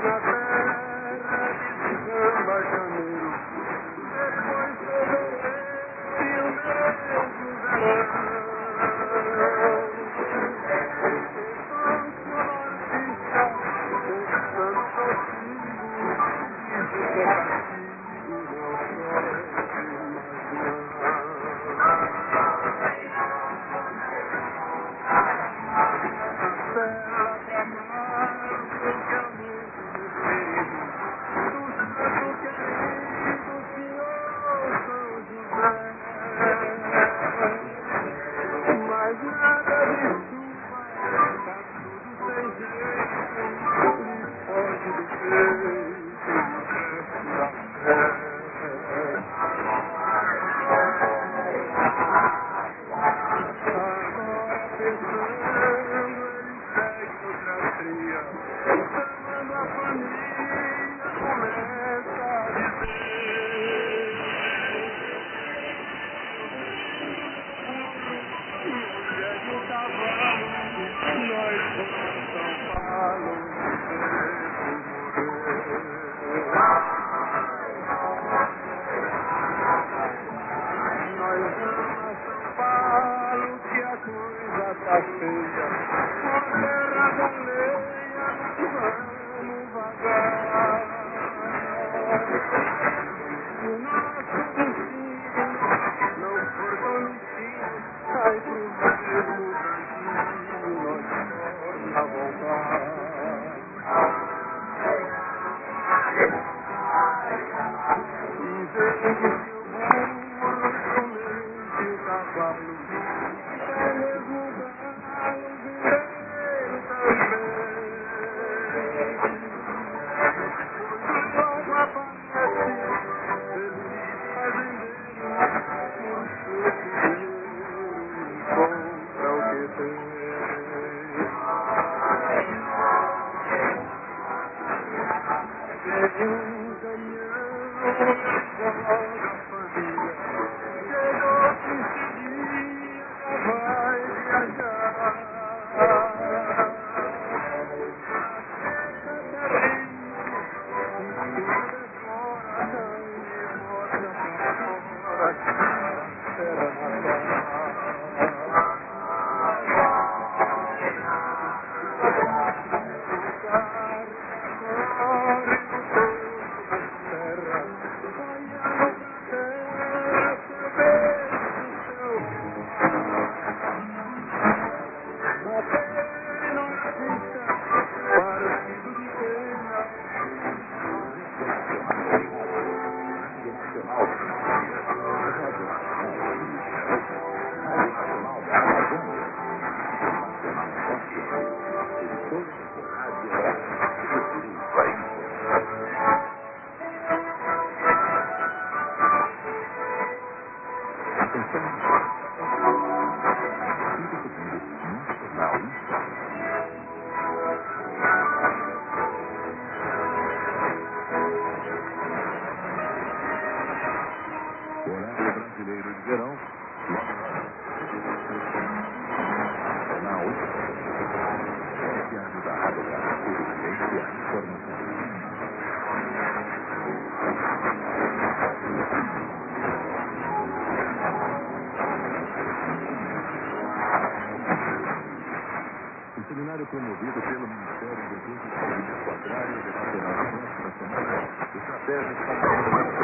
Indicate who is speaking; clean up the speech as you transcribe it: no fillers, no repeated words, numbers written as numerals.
Speaker 1: na terra de samba janeiro. Depois fevereiro e o mesmo verão. Mas nada disso tá tudo sem jeito, me foge do peito, da fé. Agora pensando, ele segue outra tria, chamando a família, começa a dizer: mulher de um cavalo, nós vamos a São Paulo, nós vamos a São Paulo, que a coisa tá feia, por terra da leia, vamos vagar. O nosso destino não for tão destino, sai pro mesmo Brasil, nós torna a voltar. E vem que o burro somente o cavalo, é mesmo galo, vireiro também. Logo aparece feliz fazendeiro, por seu dinheiro encontra o que tem. Vem um caminhão, joga a família, chegou que esse dia já vai viajar.
Speaker 2: Horário brasileiro de verão. Jornal que ajuda a lograr a ciência e a informação. Um seminário promovido pelo Ministério do Desenvolvimento Agrário e Departamento da Semana, estratégias para